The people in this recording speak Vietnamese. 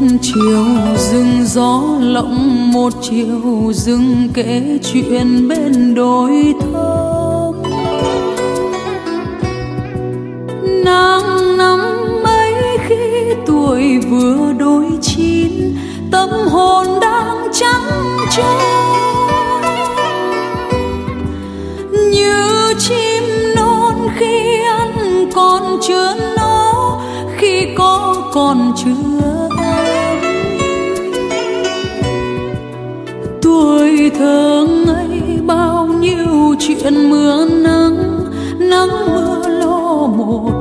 chiều rừng gió lộng, một chiều rừng kể chuyện bên đồi thơm. Nàng năm ấy khi tuổi vừa đôi chín, tâm hồn đang trắng trôi như chim non khi ăn còn chưa no, khi có còn chưa ấm. Tuổi thơ ngây bao nhiêu chuyện mưa nắng, nắng mưa lo một